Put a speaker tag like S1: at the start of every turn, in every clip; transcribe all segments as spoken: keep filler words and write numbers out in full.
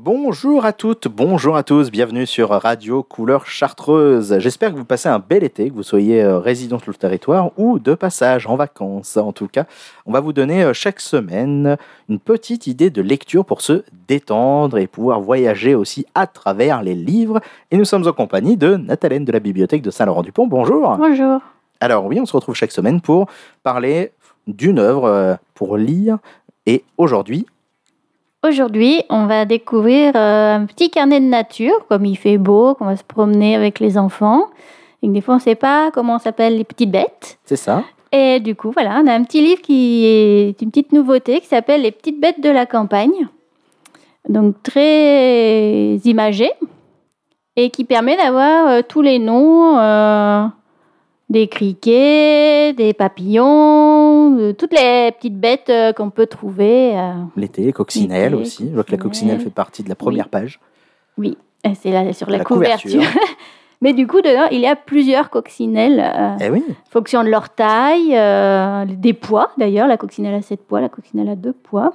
S1: Bonjour à toutes, bonjour à tous, bienvenue sur Radio Couleur Chartreuse. J'espère que vous passez un bel été, que vous soyez résident sur le territoire ou de passage en vacances. En tout cas, on va vous donner chaque semaine une petite idée de lecture pour se détendre et pouvoir voyager aussi à travers les livres. Et nous sommes en compagnie de Nathalène de la bibliothèque de Saint-Laurent-du-Pont. Bonjour.
S2: Bonjour.
S1: Alors oui, on se retrouve chaque semaine pour parler d'une œuvre pour lire. Et aujourd'hui,
S2: Aujourd'hui, on va découvrir euh, un petit carnet de nature, comme il fait beau, qu'on va se promener avec les enfants. Et que des fois, on ne sait pas comment s'appellent les petites bêtes.
S1: C'est ça.
S2: Et du coup, voilà, on a un petit livre qui est une petite nouveauté qui s'appelle Les petites bêtes de la campagne. Donc, très imagé et qui permet d'avoir euh, tous les noms euh, des criquets, des papillons, de toutes les petites bêtes euh, qu'on peut trouver. Euh,
S1: L'été, les coccinelles
S2: l'été,
S1: aussi. Je vois que la coccinelle fait partie de la première
S2: oui.
S1: page.
S2: Oui, c'est là, sur la,
S1: la
S2: couverture.
S1: couverture.
S2: Mais du coup, dedans, il y a plusieurs coccinelles, euh,
S1: Eh oui.
S2: en fonction de leur taille, euh, des poids d'ailleurs. La coccinelle a sept poids, la coccinelle a deux poids.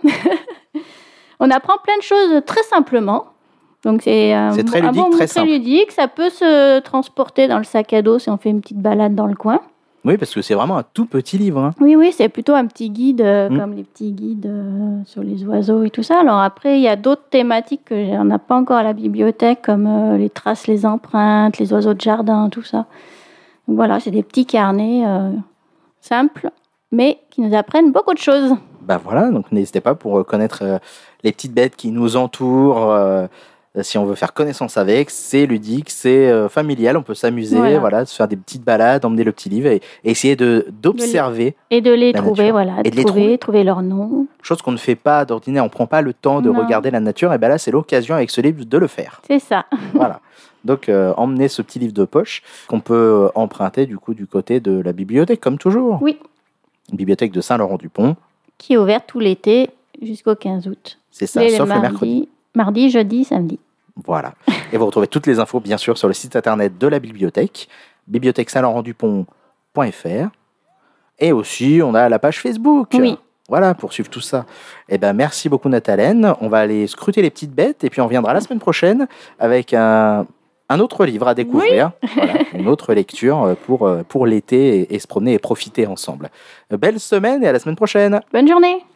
S2: On apprend plein de choses très simplement. Donc c'est un,
S1: c'est très
S2: un
S1: ludique,
S2: bon
S1: très
S2: très
S1: simple.
S2: ludique. Ça peut se transporter dans le sac à dos si on fait une petite balade dans le coin.
S1: Oui, parce que c'est vraiment un tout petit livre. Hein.
S2: Oui, oui, c'est plutôt un petit guide, euh,
S1: Mm.
S2: comme les petits guides euh, sur les oiseaux et tout ça. Alors après, il y a d'autres thématiques que on n'a pas encore à la bibliothèque, comme euh, les traces, les empreintes, les oiseaux de jardin, tout ça. Donc voilà, c'est des petits carnets euh, simples, mais qui nous apprennent beaucoup de choses.
S1: Ben voilà, donc n'hésitez pas pour connaître euh, les petites bêtes qui nous entourent. Euh, si on veut faire connaissance avec, c'est ludique, c'est euh, familial, on peut s'amuser,
S2: Voilà.
S1: voilà, se faire des petites balades, emmener le petit livre et, et essayer de, d'observer.
S2: Et de les
S1: La
S2: trouver,
S1: nature.
S2: voilà,
S1: Et
S2: de
S1: de les
S2: trouver,
S1: trouver.
S2: trouver leur nom.
S1: Chose qu'on ne fait pas d'ordinaire, on ne prend pas le temps de
S2: Non.
S1: regarder la nature, et bien là, c'est l'occasion avec ce livre de le faire.
S2: C'est ça.
S1: Voilà. Donc, euh, emmenez ce petit livre de poche qu'on peut euh, emprunter du coup du côté de la bibliothèque, comme toujours.
S2: Oui,
S1: Bibliothèque de Saint-Laurent-du-Pont,
S2: qui est ouverte tout l'été jusqu'au quinze août.
S1: c'est ça,
S2: Et
S1: sauf
S2: le
S1: le
S2: mardi,
S1: mercredi.
S2: mardi, jeudi, samedi.
S1: Voilà. Et vous retrouvez toutes les infos, bien sûr, sur le site internet de la bibliothèque, bibliothèque saint laurent du pont point f r. Et aussi, on a la page Facebook.
S2: Oui.
S1: Voilà, pour suivre tout ça. Eh ben, merci beaucoup, Nathalène. On va aller scruter les petites bêtes et puis on reviendra la semaine prochaine avec un, un autre livre à découvrir. Voilà, une autre lecture pour, pour l'été et, et se promener et profiter ensemble. Belle semaine et à la semaine prochaine.
S2: Bonne journée.